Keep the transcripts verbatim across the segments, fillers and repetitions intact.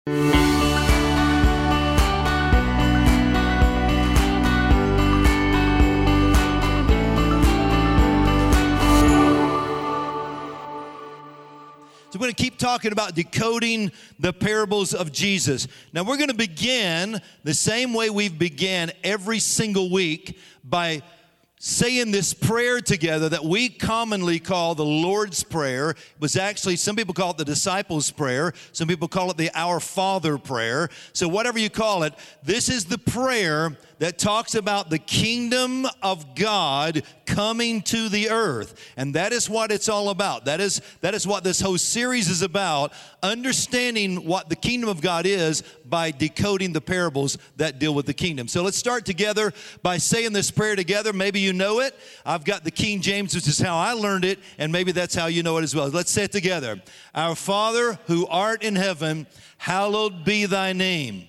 So we're going to keep talking about decoding the parables of Jesus. Now we're going to begin the same way we've began every single week by saying this prayer together that we commonly call the Lord's Prayer. It was actually, some people call it the Disciples' Prayer. Some people call it the Our Father Prayer. So whatever you call it, this is the prayer that talks about the kingdom of God coming to the earth. And that is what it's all about. That is, that is what this whole series is about, understanding what the kingdom of God is by decoding the parables that deal with the kingdom. So let's start together by saying this prayer together. Maybe you know it. I've got the King James, which is how I learned it, and maybe that's how you know it as well. Let's say it together. Our Father, who art in heaven, hallowed be thy name.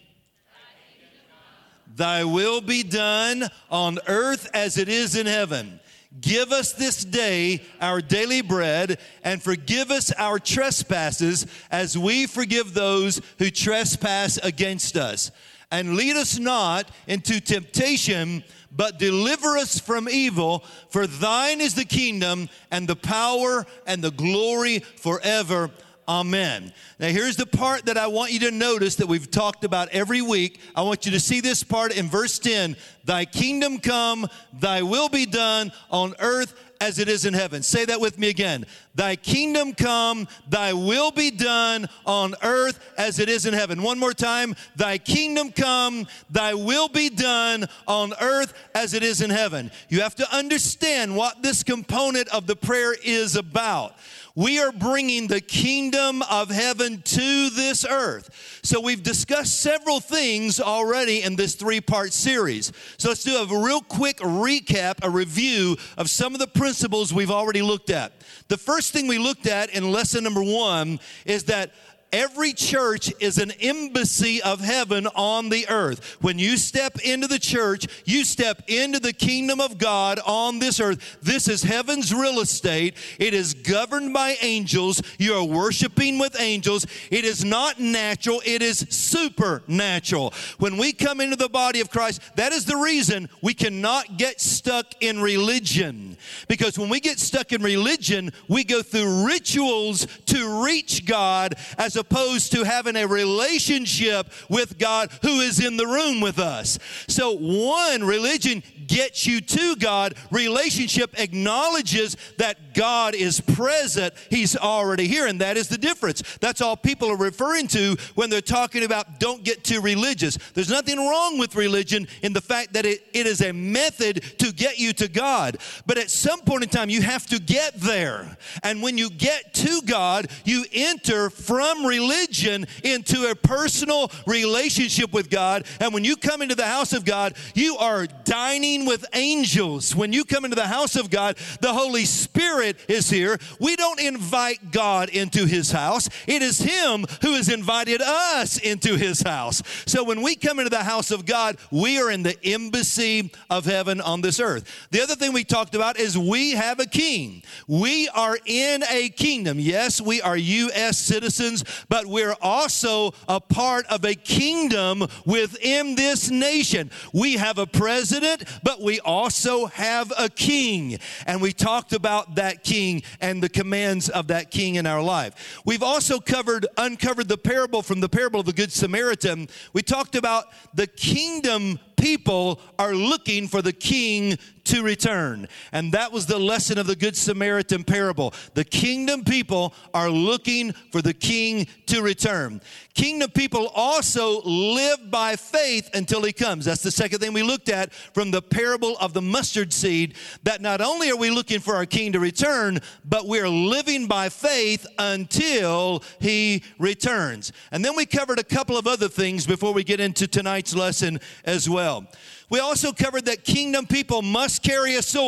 Thy will be done on earth as it is in heaven. Give us this day our daily bread, and forgive us our trespasses as we forgive those who trespass against us. And lead us not into temptation, but deliver us from evil. For thine is the kingdom and the power and the glory forever. Amen. Now here's the part that I want you to notice that we've talked about every week. I want you to see this part in verse ten. Thy kingdom come, thy will be done on earth as it is in heaven. Say that with me again. Thy kingdom come, thy will be done on earth as it is in heaven. One more time. Thy kingdom come, thy will be done on earth as it is in heaven. You have to understand what this component of the prayer is about. We are bringing the kingdom of heaven to this earth. So we've discussed several things already in this three-part series. So let's do a real quick recap, a review of some of the principles we've already looked at. The first thing we looked at in lesson number one is that every church is an embassy of heaven on the earth. When you step into the church, you step into the kingdom of God on this earth. This is heaven's real estate. It is governed by angels. You are worshiping with angels. It is not natural. It is supernatural. When we come into the body of Christ, that is the reason we cannot get stuck in religion. Because when we get stuck in religion, we go through rituals to reach God as a opposed to having a relationship with God who is in the room with us. So one, religion gets you to God. Relationship acknowledges that God is present. He's already here, and that is the difference. That's all people are referring to when they're talking about don't get too religious. There's nothing wrong with religion in the fact that it, it is a method to get you to God. But at some point in time, you have to get there. And when you get to God, you enter from religion into a personal relationship with God. And when you come into the house of God, you are dining with angels. When you come into the house of God, the Holy Spirit is here. We don't invite God into his house. It is him who has invited us into his house. So when we come into the house of God, we are in the embassy of heaven on this earth. The other thing we talked about is we have a king. We are in a kingdom. Yes, we are U S citizens, but we're also a part of a kingdom within this nation. We have a president, but we also have a king. And we talked about that king and the commands of that king in our life. We've also covered, uncovered the parable from the parable of the Good Samaritan. We talked about the kingdom people are looking for the king to return. And that was the lesson of the Good Samaritan parable. The kingdom people are looking for the king to return. Kingdom people also live by faith until he comes. That's the second thing we looked at from the parable of the mustard seed, that not only are we looking for our king to return, but we're living by faith until he returns. And then we covered a couple of other things before we get into tonight's lesson as well. We also covered that kingdom people must carry a sword.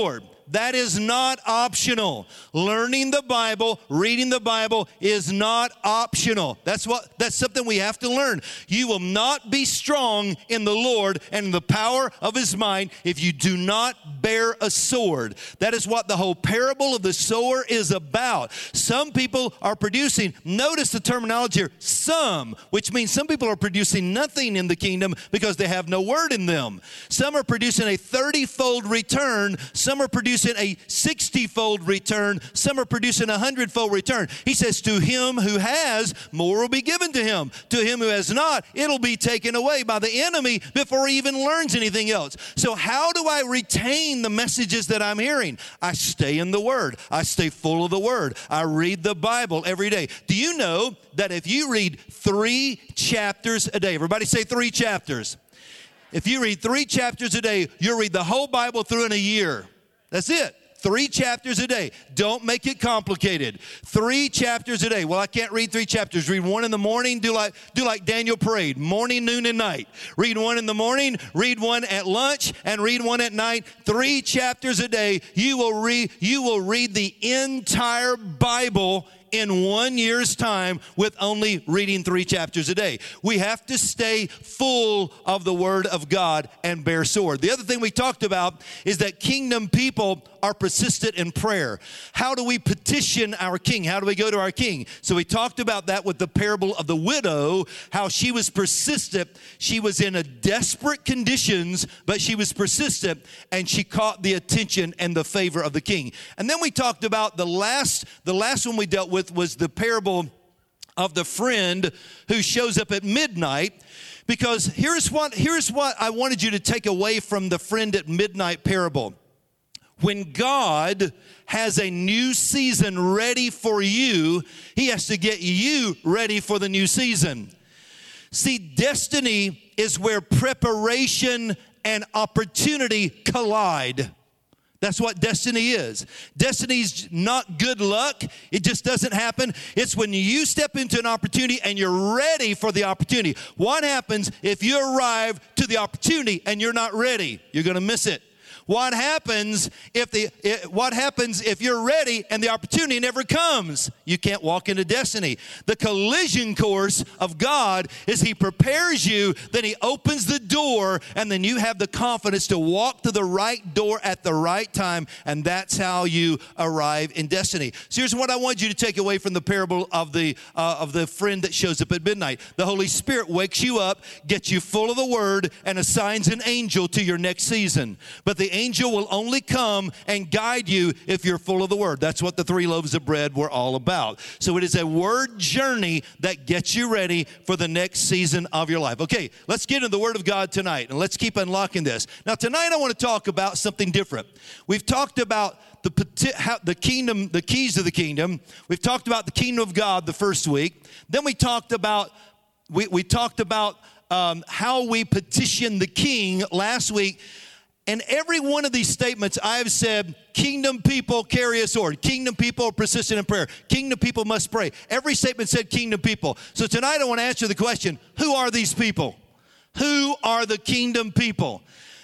That is not optional. Learning the Bible, reading the Bible is not optional. That's what that's something we have to learn. You will not be strong in the Lord and in the power of his might if you do not bear a sword. That is what the whole parable of the sower is about. Some people are producing, notice the terminology here, some, which means some people are producing nothing in the kingdom because they have no word in them. Some are producing a thirty-fold return. Some are producing a sixty-fold return. Some are producing a hundred-fold return. He says, to him who has, more will be given to him. To him who has not, it'll be taken away by the enemy before he even learns anything else. So how do I retain the messages that I'm hearing? I stay in the Word. I stay full of the Word. I read the Bible every day. Do you know that if you read three chapters a day, everybody say three chapters. If you read three chapters a day, you'll read the whole Bible through in a year. That's it. Three chapters a day. Don't make it complicated. Three chapters a day. Well, I can't read three chapters. Read one in the morning. Do like do like Daniel prayed. Morning, noon, and night. Read one in the morning. Read one at lunch, and read one at night. Three chapters a day. You will read. You will read the entire Bible in one year's time with only reading three chapters a day. We have to stay full of the Word of God and bear sword. The other thing we talked about is that kingdom people are persistent in prayer. How do we petition our king? How do we go to our king? So we talked about that with the parable of the widow, how she was persistent. She was in a desperate conditions, but she was persistent, and she caught the attention and the favor of the king. And then we talked about the last, the last one we dealt with was the parable of the friend who shows up at midnight. Because here's what, here's what I wanted you to take away from the friend at midnight parable. When God has a new season ready for you, he has to get you ready for the new season. See, destiny is where preparation and opportunity collide. That's what destiny is. Destiny's not good luck. It just doesn't happen. It's when you step into an opportunity and you're ready for the opportunity. What happens if you arrive to the opportunity and you're not ready? You're going to miss it. What happens if the what happens if you're ready and the opportunity never comes? You can't walk into destiny. The collision course of God is he prepares you, then he opens the door, and then you have the confidence to walk to the right door at the right time, and that's how you arrive in destiny. So here's what I want you to take away from the parable of the uh, of the friend that shows up at midnight. The Holy Spirit wakes you up, gets you full of the Word, and assigns an angel to your next season. But the angel will only come and guide you if you're full of the Word. That's what the three loaves of bread were all about. So it is a word journey that gets you ready for the next season of your life. Okay, let's get into the Word of God tonight, and let's keep unlocking this. Now, tonight I want to talk about something different. We've talked about the, how, the kingdom, the keys of the kingdom. We've talked about the kingdom of God the first week. Then we talked about, we, we talked about um, how we petition the king last week. And every one of these statements, I've said, kingdom people carry a sword. Kingdom people are persistent in prayer. Kingdom people must pray. Every statement said kingdom people. So tonight I want to answer the question, who are these people? Who are the kingdom people?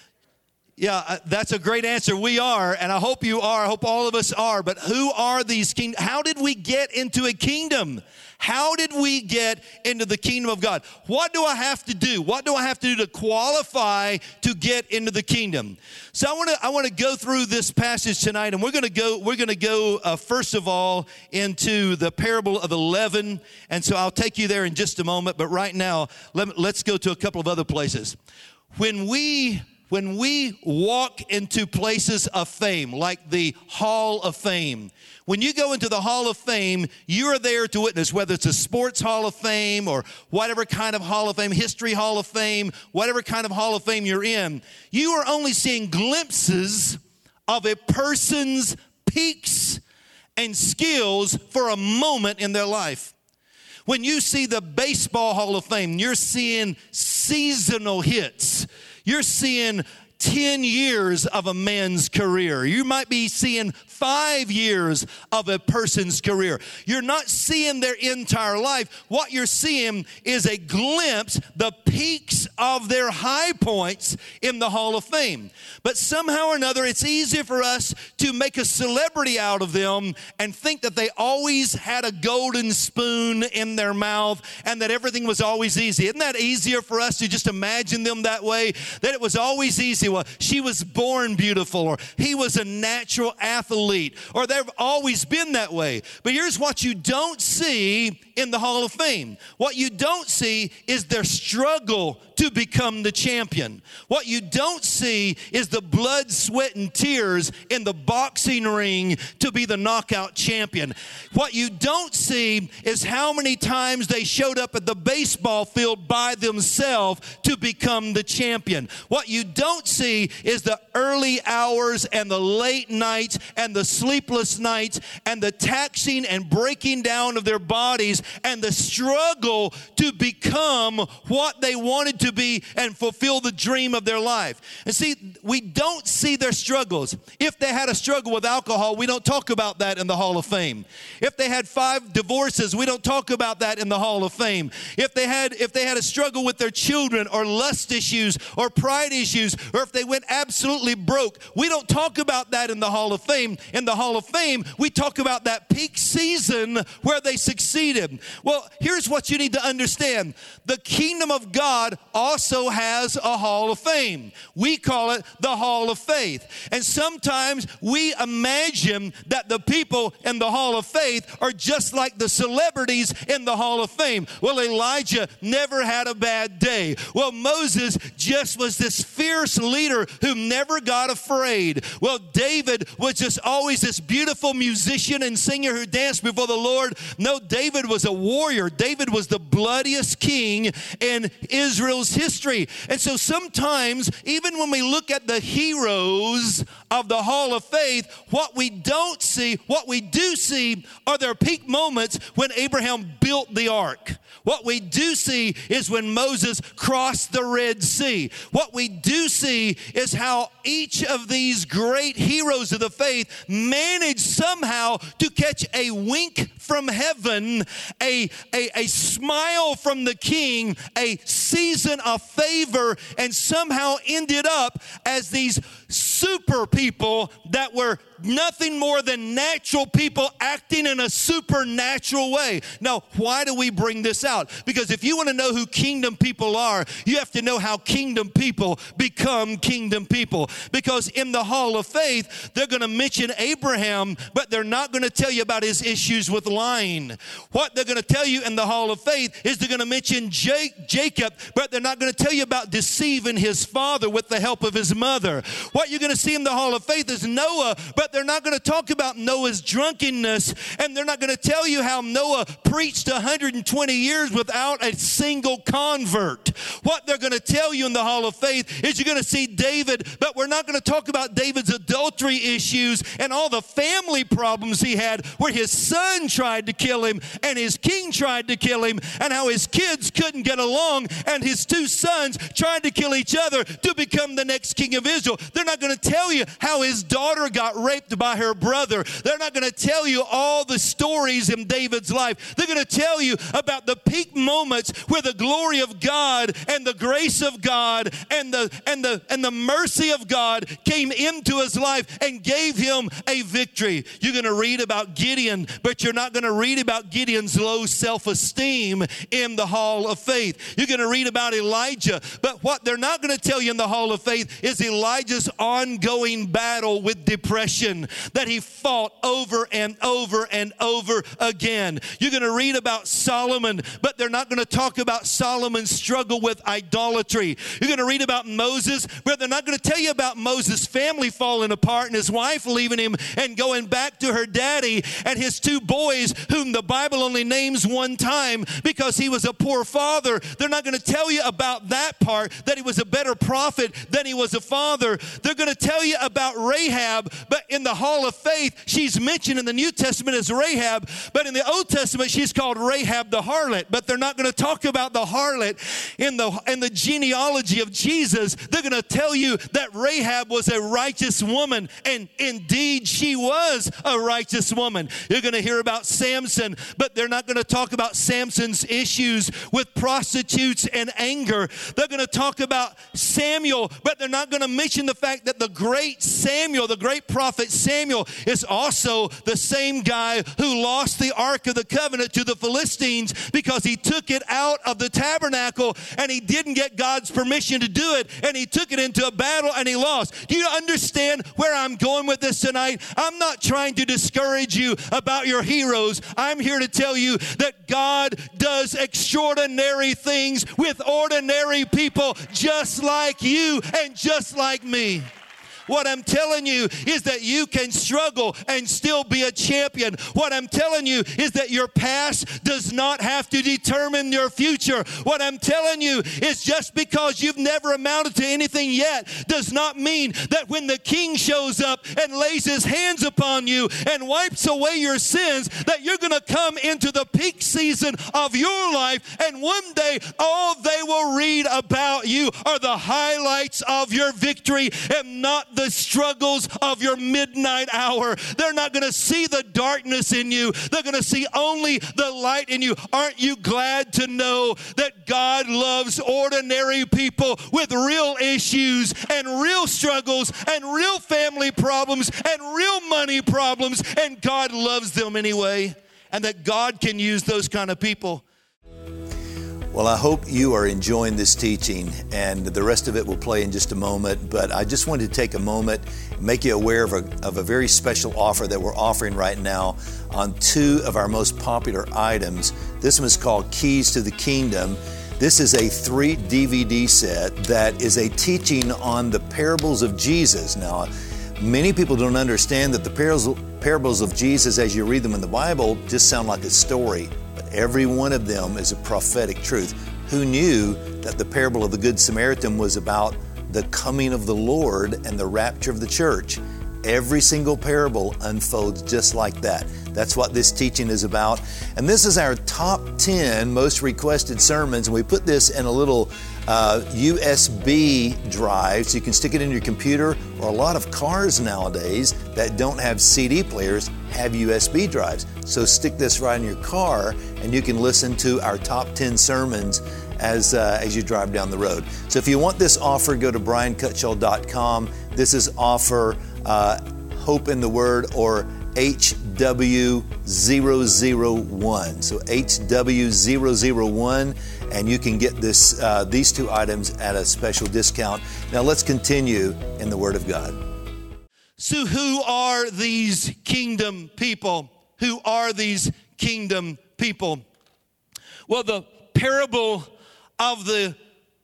Yeah, that's a great answer. We are, and I hope you are. I hope all of us are. But who are these kingdoms? How did we get into a kingdom? How did we get into the kingdom of God? What do I have to do? What do I have to do to qualify to get into the kingdom? So I want to I want to go through this passage tonight, and we're going to go we're going to go uh, first of all into the parable of the leaven, and so I'll take you there in just a moment. But right now, let, let's go to a couple of other places. When we When we walk into places of fame, like the Hall of Fame, when you go into the Hall of Fame, you are there to witness, whether it's a sports Hall of Fame or whatever kind of Hall of Fame, history Hall of Fame, whatever kind of Hall of Fame you're in, you are only seeing glimpses of a person's peaks and skills for a moment in their life. When you see the Baseball Hall of Fame, you're seeing seasonal hits. You're seeing ten years of a man's career. You might be seeing five years of a person's career. You're not seeing their entire life. What you're seeing is a glimpse, the peaks of their high points in the Hall of Fame. But somehow or another, it's easier for us to make a celebrity out of them and think that they always had a golden spoon in their mouth and that everything was always easy. Isn't that easier for us to just imagine them that way? That it was always easy. Well, she was born beautiful, or he was a natural athlete, or they've always been that way. But here's what you don't see in the Hall of Fame. What you don't see is their struggle to become the champion. What you don't see is the blood, sweat, and tears in the boxing ring to be the knockout champion. What you don't see is how many times they showed up at the baseball field by themselves to become the champion. What you don't see is the early hours and the late nights and the sleepless nights and the taxing and breaking down of their bodies and the struggle to become what they wanted to be and fulfill the dream of their life. And see, we don't see their struggles. If they had a struggle with alcohol, we don't talk about that in the Hall of Fame. If they had five divorces, we don't talk about that in the Hall of Fame. If they had if they had a struggle with their children or lust issues or pride issues, or if they went absolutely broke, we don't talk about that in the Hall of Fame. In the Hall of Fame, we talk about that peak season where they succeeded. Well, here's what you need to understand. The kingdom of God also has a Hall of Fame. We call it the Hall of Faith. And sometimes we imagine that the people in the Hall of Faith are just like the celebrities in the Hall of Fame. Well, Elijah never had a bad day. Well, Moses just was this fierce leader who never got afraid. Well, David was just always this beautiful musician and singer who danced before the Lord. No, David was a warrior. David was the bloodiest king in Israel's history. And so sometimes, even when we look at the heroes of the Hall of Faith, what we don't see, what we do see are their peak moments when Abraham built the ark. What we do see is when Moses crossed the Red Sea. What we do see is how each of these great heroes of the faith managed somehow to catch a wink from heaven, a, a, a smile from the king, a season of favor, and somehow ended up as these super people that were nothing more than natural people acting in a supernatural way. Now, why do we bring this out? Because if you want to know who kingdom people are, you have to know how kingdom people become kingdom people. Because in the Hall of Faith, they're going to mention Abraham, but they're not going to tell you about his issues with lying. What they're going to tell you in the Hall of Faith is they're going to mention Jacob, but they're not going to tell you about deceiving his father with the help of his mother. What you're going to see in the Hall of Faith is Noah, but they're not going to talk about Noah's drunkenness, and they're not going to tell you how Noah preached one hundred twenty years without a single convert. What they're going to tell you in the Hall of Faith is you're going to see David, but we're not going to talk about David's adultery issues and all the family problems he had where his son tried to kill him and his king tried to kill him, and how his kids couldn't get along and his two sons tried to kill each other to become the next king of Israel. They're not going to tell you how his daughter got raped by her brother. They're not going to tell you all the stories in David's life. They're going to tell you about the peak moments where the glory of God and the grace of God and the and the and the mercy of God came into his life and gave him a victory. You're going to read about Gideon, but you're not going to read about Gideon's low self-esteem in the Hall of Faith. You're going to read about Elijah, but what they're not going to tell you in the Hall of Faith is Elijah's ongoing battle with depression that he fought over and over and over again. You're going to read about Solomon, but they're not going to talk about Solomon's struggle with idolatry. You're going to read about Moses, but they're not going to tell you about Moses' family falling apart and his wife leaving him and going back to her daddy and his two boys whom the Bible only names one time because he was a poor father. They're not going to tell you about that part, that he was a better prophet than he was a father. They're going to tell you about Rahab, but in the Hall of Faith, she's mentioned in the New Testament as Rahab, but in the Old Testament, she's called Rahab the harlot. But they're not going to talk about the harlot in the, in the genealogy of Jesus. They're going to tell you that Rahab was a righteous woman, and indeed she was a righteous woman. You're going to hear about Samson, but they're not going to talk about Samson's issues with prostitutes and anger. They're going to talk about Samuel, but they're not going to mention the fact that the great Samuel, the great prophet Samuel, is also the same guy who lost the Ark of the Covenant to the Philistines because he took it out of the tabernacle and he didn't get God's permission to do it, and he took it into a battle and he lost. Do you understand where I'm going with this tonight? I'm not trying to discourage you about your heroes. I'm here to tell you that God does extraordinary things with ordinary people just like you and just like me. What I'm telling you is that you can struggle and still be a champion. What I'm telling you is that your past does not have to determine your future. What I'm telling you is just because you've never amounted to anything yet does not mean that when the King shows up and lays his hands upon you and wipes away your sins, that you're going to come into the peak season of your life, and one day all they will read about you are the highlights of your victory and not the the struggles of your midnight hour. They're not going to see the darkness in you. They're going to see only the light in you. Aren't you glad to know that God loves ordinary people with real issues and real struggles and real family problems and real money problems, and God loves them anyway, and that God can use those kind of people? Well, I hope you are enjoying this teaching, and the rest of it will play in just a moment. But I just wanted to take a moment and make you aware of a, of a very special offer that we're offering right now on two of our most popular items. This one is called Keys to the Kingdom. This is a three D V D set that is a teaching on the parables of Jesus. Now, many people don't understand that the parables, parables of Jesus, as you read them in the Bible, just sound like a story. Every one of them is a prophetic truth. Who knew that the parable of the Good Samaritan was about the coming of the Lord and the rapture of the church? Every single parable unfolds just like that. That's what this teaching is about. And this is our top ten most requested sermons. And we put this in a little uh, U S B drive so you can stick it in your computer, or a lot of cars nowadays that don't have C D players have U S B drives. So stick this right in your car and you can listen to our top ten sermons as uh, as you drive down the road. So if you want this offer, go to brian cutshaw dot com. This is offer uh, Hope in the Word, or H W zero zero one. So H W zero zero one, and you can get this uh, these two items at a special discount. Now let's continue in the Word of God. So who are these kingdom people? Who are these kingdom people? Well, the parable of the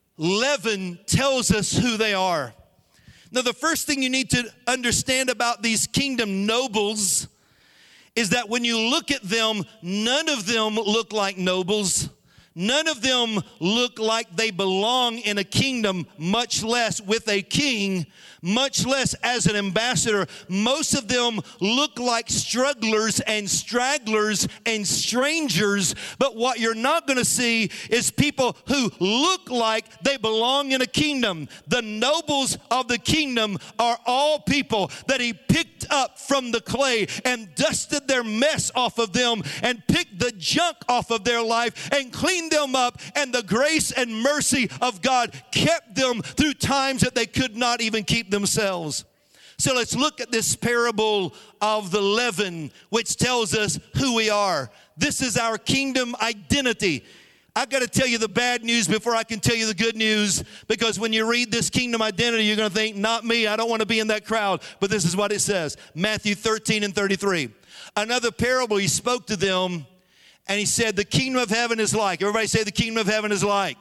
leaven tells us who they are. Now, the first thing you need to understand about these kingdom nobles is that when you look at them, none of them look like nobles. None of them look like they belong in a kingdom, much less with a king, much less as an ambassador. Most of them look like strugglers and stragglers and strangers. But what you're not going to see is people who look like they belong in a kingdom. The nobles of the kingdom are all people that he picked up from the clay and dusted their mess off of them and picked the junk off of their life and cleaned them up, and the grace and mercy of God kept them through times that they could not even keep themselves. So let's look at this parable of the leaven, which tells us who we are. This is our kingdom identity. I got to tell you the bad news before I can tell you the good news, because when you read this kingdom identity, you're going to think, not me, I don't want to be in that crowd. But this is what it says, Matthew thirteen and thirty-three. Another parable, he spoke to them, and he said, the kingdom of heaven is like. Everybody say the kingdom of heaven is like.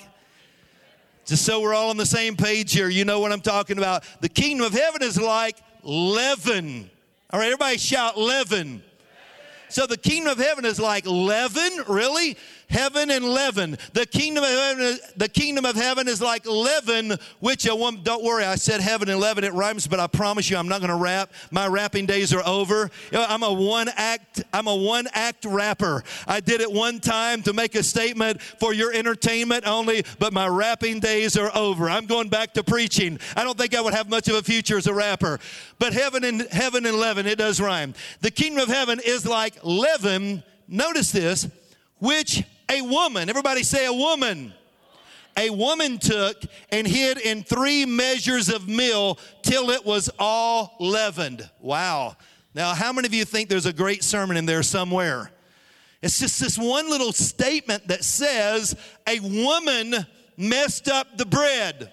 Just so we're all on the same page here, you know what I'm talking about. The kingdom of heaven is like leaven. All right, everybody shout leaven. So the kingdom of heaven is like leaven, really? Heaven and leaven. The kingdom of heaven, the kingdom of heaven is like leaven, which a woman, don't worry, I said heaven and leaven, it rhymes, but I promise you I'm not going to rap. My rapping days are over. You know, I'm a one act, I'm a one act rapper. I did it one time to make a statement for your entertainment only, but my rapping days are over. I'm going back to preaching. I don't think I would have much of a future as a rapper. But heaven and heaven and leaven, it does rhyme. The kingdom of heaven is like leaven, notice this, which a woman, everybody say a woman. A woman took and hid in three measures of meal till it was all leavened. Wow. Now, how many of you think there's a great sermon in there somewhere? It's just this one little statement that says a woman messed up the bread.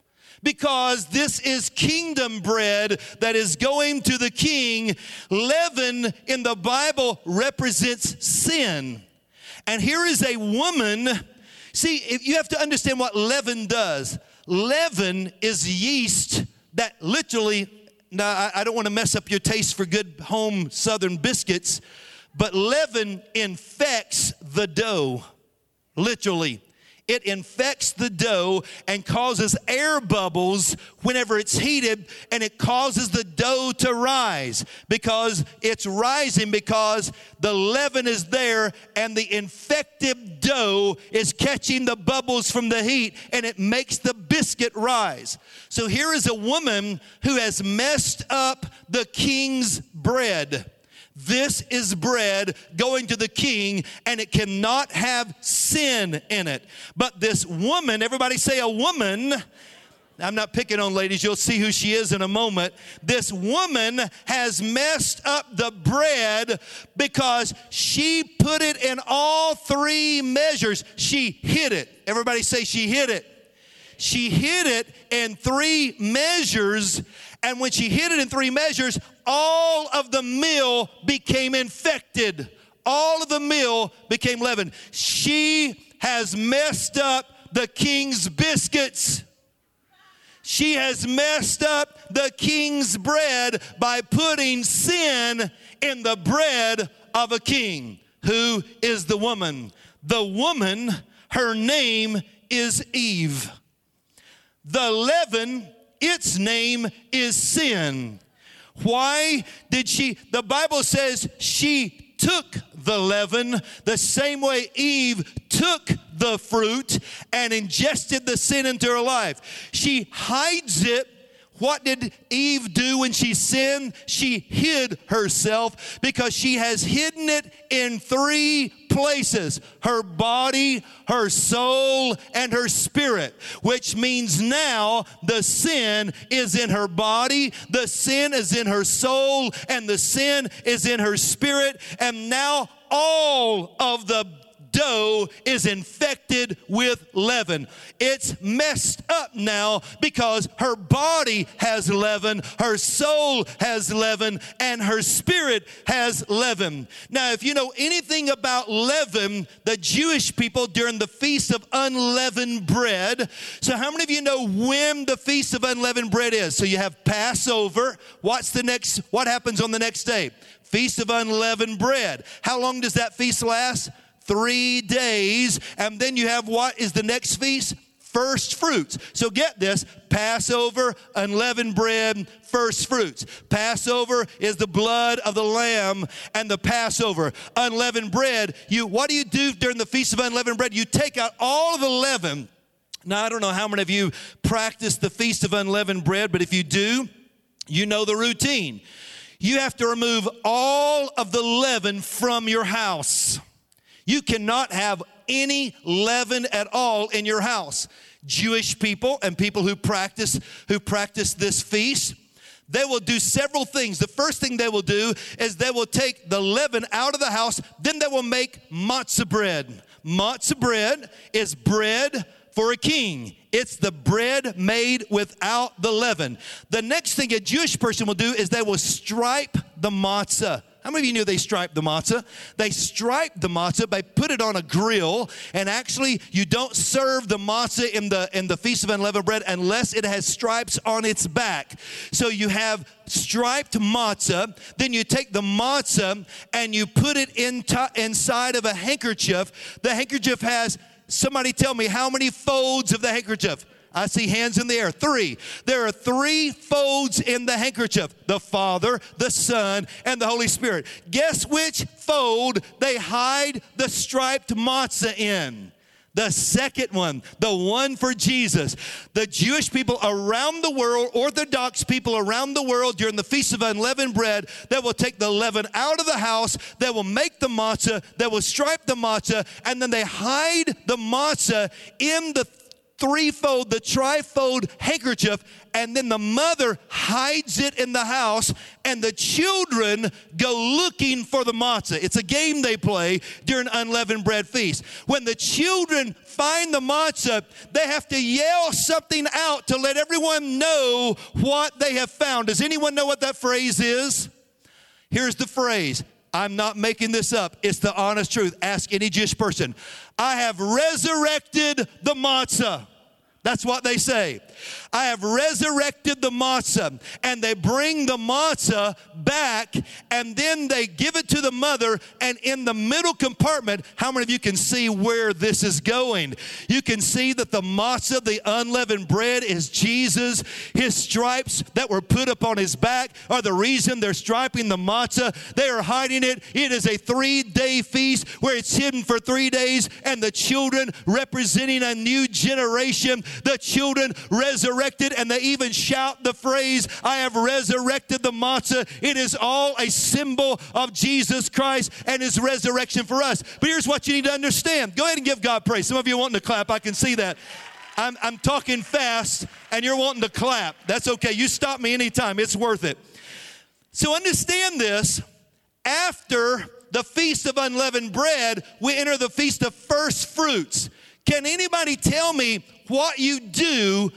Because this is kingdom bread that is going to the king. Leaven in the Bible represents sin. And here is a woman. See, if you have to understand what leaven does. Leaven is yeast that literally, now I, I don't want to mess up your taste for good home southern biscuits, but leaven infects the dough, literally. It infects the dough and causes air bubbles whenever it's heated, and it causes the dough to rise because it's rising because the leaven is there and the infected dough is catching the bubbles from the heat, and it makes the biscuit rise. So here is a woman who has messed up the king's bread. This is bread going to the king, and it cannot have sin in it. But this woman, everybody say a woman. I'm not picking on ladies. You'll see who she is in a moment. This woman has messed up the bread because she put it in all three measures. She hid it. Everybody say she hid it. She hid it in three measures, and when she hid it in three measures, all of the meal became infected. All of the meal became leavened. She has messed up the king's biscuits. She has messed up the king's bread by putting sin in the bread of a king. Who is the woman? The woman, her name is Eve. The leaven, its name is sin. Why did she? The Bible says she took the leaven the same way Eve took the fruit and ingested the sin into her life. She hides it. What did Eve do when she sinned? She hid herself because she has hidden it in three places: her body, her soul, and her spirit, which means now the sin is in her body, the sin is in her soul, and the sin is in her spirit, and now all of the dough is infected with leaven. It's messed up now because her body has leaven, her soul has leaven, and her spirit has leaven. Now, if you know anything about leaven, the Jewish people during the Feast of Unleavened Bread, so how many of you know when the Feast of Unleavened Bread is? So you have Passover. What's the next, what happens on the next day? Feast of Unleavened Bread. How long does that feast last? Three days, and then you have what is the next feast? First fruits. So get this: Passover, unleavened bread, first fruits. Passover is the blood of the lamb and the Passover. Unleavened bread, you what do you do during the Feast of Unleavened Bread? You take out all of the leaven. Now, I don't know how many of you practice the Feast of Unleavened Bread, but if you do, you know the routine. You have to remove all of the leaven from your house. You cannot have any leaven at all in your house. Jewish people and people who practice who practice this feast, they will do several things. The first thing they will do is they will take the leaven out of the house. Then they will make matzah bread. Matzah bread is bread for a king. It's the bread made without the leaven. The next thing a Jewish person will do is they will stripe the matzah. How many of you knew they striped the matzah? They striped the matzah, they put it on a grill, and actually you don't serve the matzah in the in the Feast of Unleavened Bread unless it has stripes on its back. So you have striped matzah, then you take the matzah and you put it in t- inside of a handkerchief. The handkerchief has, somebody tell me, how many folds of the handkerchief? I see hands in the air. Three. There are three folds in the handkerchief. The Father, the Son, and the Holy Spirit. Guess which fold they hide the striped matzah in? The second one, the one for Jesus. The Jewish people around the world, Orthodox people around the world during the Feast of Unleavened Bread, that will take the leaven out of the house, that will make the matzah, that will stripe the matzah, and then they hide the matzah in the threefold, the trifold handkerchief, and then the mother hides it in the house, and the children go looking for the matzah. It's a game they play during Unleavened Bread Feast. When the children find the matzah, they have to yell something out to let everyone know what they have found. Does anyone know what that phrase is? Here's the phrase. I'm not making this up. It's the honest truth. Ask any Jewish person. I have resurrected the matzah. That's what they say. I have resurrected the matzah. And they bring the matzah back, and then they give it to the mother. And in the middle compartment, how many of you can see where this is going? You can see that the matzah, the unleavened bread, is Jesus. His stripes that were put upon his back are the reason they're striping the matzah. They are hiding it. It is a three-day feast where it's hidden for three days. And the children, representing a new generation, the children resurrected, and they even shout the phrase, I have resurrected the matzah. It is all a symbol of Jesus Christ and his resurrection for us. But here's what you need to understand. Go ahead and give God praise. Some of you are wanting to clap. I can see that. I'm, I'm talking fast, and you're wanting to clap. That's okay. You stop me anytime. It's worth it. So understand this. After the Feast of Unleavened Bread, we enter the Feast of First Fruits. Can anybody tell me what you do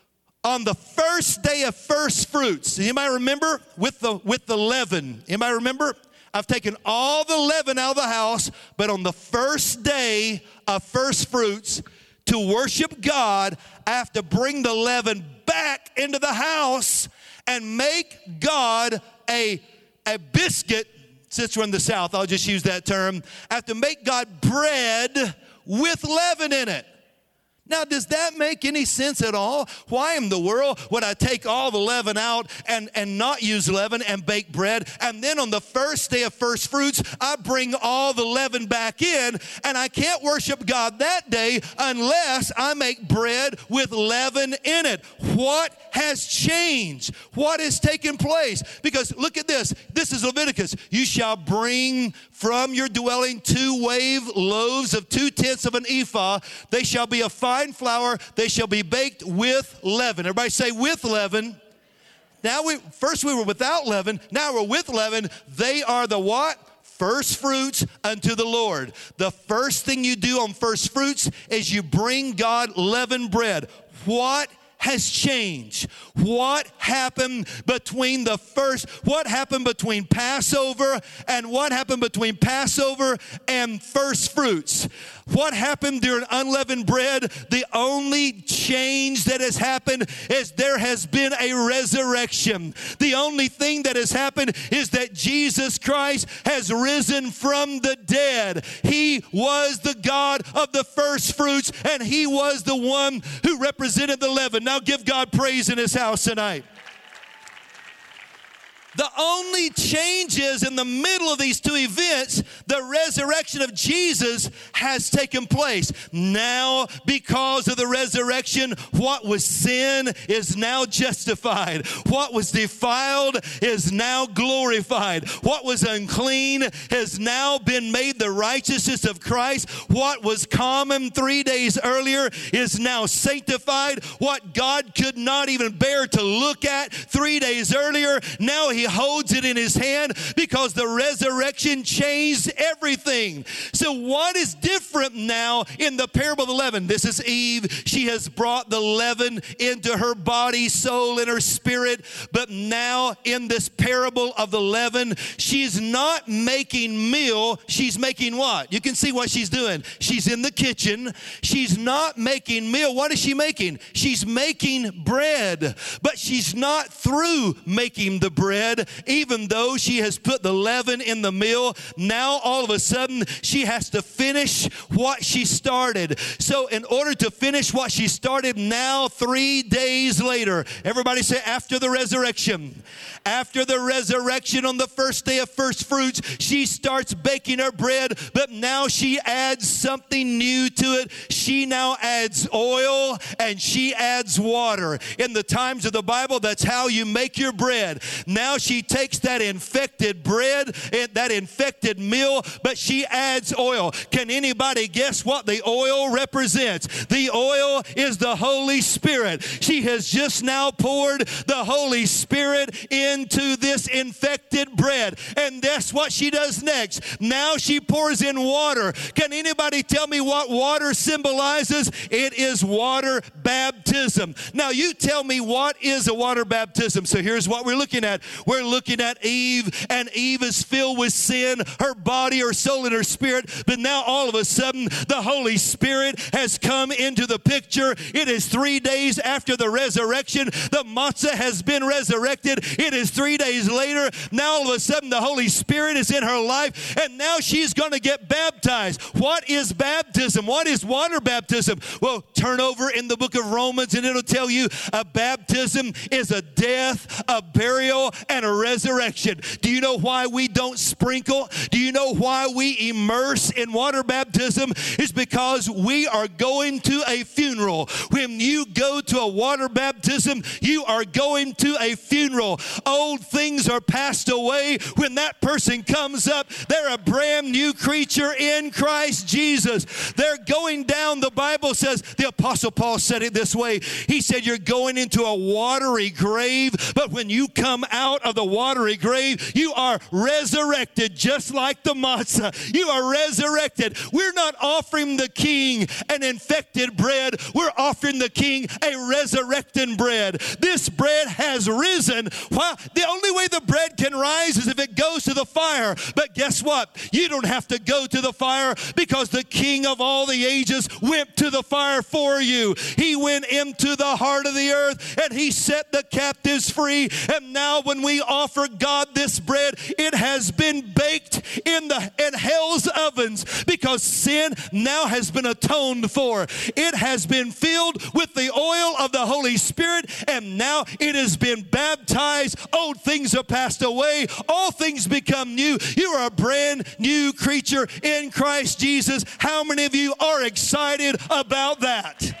on the first day of first fruits? Anybody remember? With the with the leaven. Anybody remember? I've taken all the leaven out of the house, but on the first day of first fruits, to worship God, I have to bring the leaven back into the house and make God a, a biscuit. Since we're in the South, I'll just use that term. I have to make God bread with leaven in it. Now, does that make any sense at all? Why in the world would I take all the leaven out and, and not use leaven and bake bread? And then on the first day of first fruits, I bring all the leaven back in, and I can't worship God that day unless I make bread with leaven in it. What has changed? What has taken place? Because look at this. This is Leviticus. You shall bring from your dwelling two wave loaves of two tenths of an ephah. They shall be a fine flour. They shall be baked with leaven. Everybody say with leaven. Now we first we were without leaven. Now we're with leaven. They are the what? First fruits unto the Lord. The first thing you do on first fruits is you bring God leavened bread. What has changed? What happened between the first, what happened between Passover and what happened between Passover and first fruits? What happened during unleavened bread? The only change that has happened is there has been a resurrection. The only thing that has happened is that Jesus Christ has risen from the dead. He was the God of the first fruits, and he was the one who represented the leaven. Now give God praise in his house tonight. The only changes in the middle of these two events, the resurrection of Jesus has taken place. Now, because of the resurrection, what was sin is now justified. What was defiled is now glorified. What was unclean has now been made the righteousness of Christ. What was common three days earlier is now sanctified. What God could not even bear to look at three days earlier, now he holds it in his hand because the resurrection changed everything. So what is different now in the parable of the leaven? This is Eve. She has brought the leaven into her body, soul, and her spirit. But now in this parable of the leaven, she's not making meal. She's making what? You can see what she's doing. She's in the kitchen. She's not making meal. What is she making? She's making bread. But she's not through making the bread. Even though she has put the leaven in the meal, now all of a sudden she has to finish what she started. So in order to finish what she started, now three days later, everybody say after the resurrection. After the resurrection on the first day of first fruits, she starts baking her bread, but now she adds something new to it. She now adds oil and she adds water. In the times of the Bible, that's how you make your bread. Now she takes that infected bread, that infected meal, but she adds oil. Can anybody guess what the oil represents? The oil is the Holy Spirit. She has just now poured the Holy Spirit into this infected bread. And that's what she does next. Now she pours in water. Can anybody tell me what water symbolizes? It is water baptism. Now you tell me, what is a water baptism? So here's what we're looking at. We're looking at Eve, and Eve is filled with sin, her body, her soul, and her spirit. But now all of a sudden, the Holy Spirit has come into the picture. It is three days after the resurrection. The matzah has been resurrected. It is three days later. Now all of a sudden, the Holy Spirit is in her life, and now she's going to get baptized. What is baptism? What is water baptism? Well, turn over in the book of Romans, and it'll tell you a baptism is a death, a burial, and a resurrection. Do you know why we don't sprinkle? Do you know why we immerse in water baptism? It's because we are going to a funeral. When you go to a water baptism, you are going to a funeral. Old things are passed away. When that person comes up, they're a brand new creature in Christ Jesus. They're going down, the Bible says, the Apostle Paul said it this way. He said, you're going into a watery grave, but when you come out of the watery grave, you are resurrected just like the matzah. You are resurrected. We're not offering the king an infected bread. We're offering the king a resurrected bread. This bread has risen. Well, the only way the bread can rise is if it goes to the fire. But guess what? You don't have to go to the fire, because the King of all the ages went to the fire for you. He went into the heart of the earth and he set the captives free. And now when we offer God this bread, it has been baked in the in hell's ovens, because sin now has been atoned for. It has been filled with the oil of the Holy Spirit, and now it has been baptized. Old things are passed away. All things become new. You are a brand new creature in Christ Jesus. How many of you are excited about that?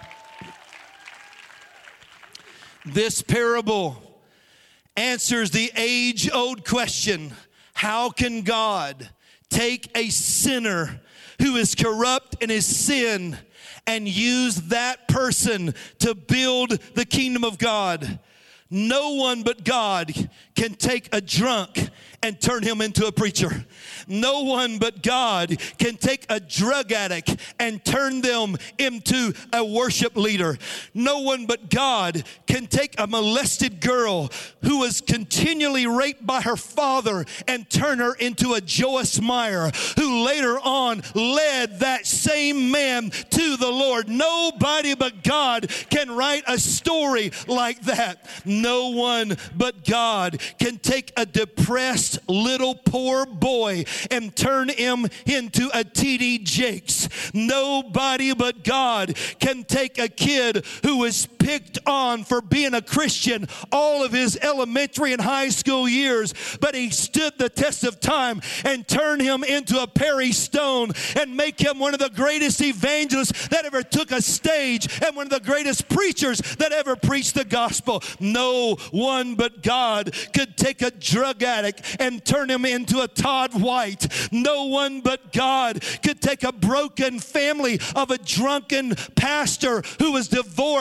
This parable answers the age-old question: how can God take a sinner who is corrupt in his sin and use that person to build the kingdom of God? No one but God can take a drunk and turn him into a preacher. No one but God can take a drug addict and turn them into a worship leader. No one but God can take a molested girl who was continually raped by her father and turn her into a Joyce Meyer, who later on led that same man to the Lord. Nobody but God can write a story like that. No one but God can take a depressed little poor boy and turn him into a T D Jakes. Nobody but God can take a kid who was picked on for being a Christian all of his elementary and high school years, but he stood the test of time, and turn him into a Perry Stone and make him one of the greatest evangelists that ever took a stage and one of the greatest preachers that ever preached the gospel. No one but God could take a drug addict and turn him into a Todd White. No one but God could take a broken family of a drunken pastor who was divorced and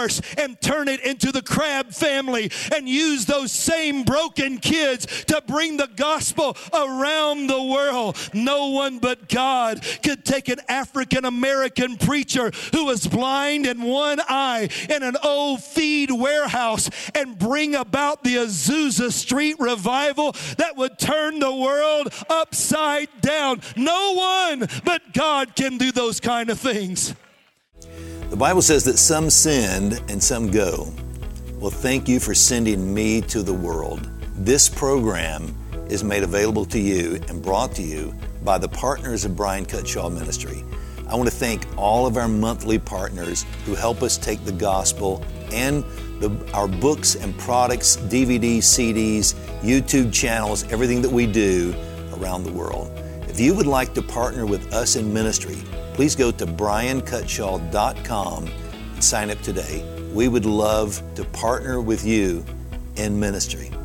and turn it into the Crabb family and use those same broken kids to bring the gospel around the world. No one but God could take an African American preacher who was blind in one eye in an old feed warehouse and bring about the Azusa Street revival that would turn the world upside down. No one but God can do those kind of things. The Bible says that some send and some go. Well, thank you for sending me to the world. This program is made available to you and brought to you by the partners of Brian Cutshaw Ministry. I want to thank all of our monthly partners who help us take the gospel and the, our books and products, D V Ds, C Ds, YouTube channels, everything that we do around the world. If you would like to partner with us in ministry, please go to brian cutshaw dot com and sign up today. We would love to partner with you in ministry.